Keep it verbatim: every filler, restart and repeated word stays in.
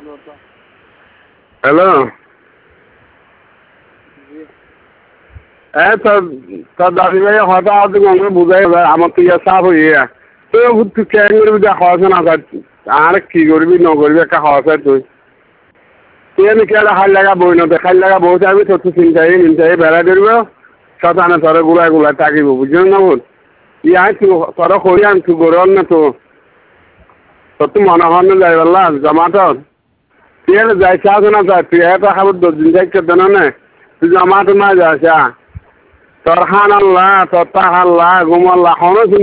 hello এই তোর তোর দাদি ভাই হঠাৎ আমাকে বুঝাই আমার তো ইয়া চাপ হইয়া তুই তুই কেন করবি যা হওয়া না আর কি করবি ন করবি একটা হওয়া তুই তুই আমি কে হাল লাগা বই না খাল লাগা বউ যাবি তোর তো চিন্তাই মিনটাই বেড়া ধরব শতানে তোর গুলা গুলা তাকিব বুঝলি না বল ইয়া তোর করি আন তুই গরম না তো তোর তো মনে হন না যাই বললা জমাটর তুই যাই চাস না যা তুই এটা খাবার দশ দিন যাই কেটে না তুই জমাটো না যাস তোর হান আল্লাহ তোর তা হাল্লা ঘুমাল্লা হন